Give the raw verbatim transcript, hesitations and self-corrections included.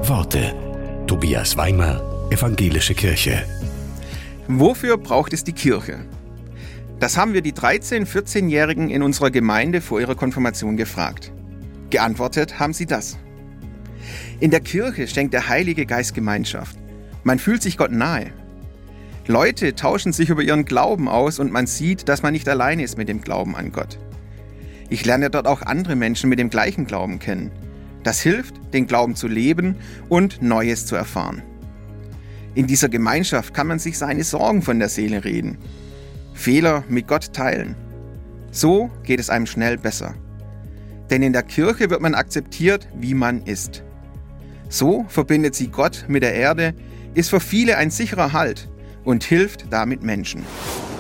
Worte. Tobias Weimer, Evangelische Kirche. Wofür braucht es die Kirche? Das haben wir die dreizehn-, vierzehnjährigen in unserer Gemeinde vor ihrer Konfirmation gefragt. Geantwortet haben sie das. In der Kirche schenkt der Heilige Geist Gemeinschaft. Man fühlt sich Gott nahe. Leute tauschen sich über ihren Glauben aus und man sieht, dass man nicht alleine ist mit dem Glauben an Gott. Ich lerne dort auch andere Menschen mit dem gleichen Glauben kennen. Das hilft, den Glauben zu leben und Neues zu erfahren. In dieser Gemeinschaft kann man sich seine Sorgen von der Seele reden, Fehler mit Gott teilen. So geht es einem schnell besser. Denn in der Kirche wird man akzeptiert, wie man ist. So verbindet sie Gott mit der Erde, ist für viele ein sicherer Halt und hilft damit Menschen.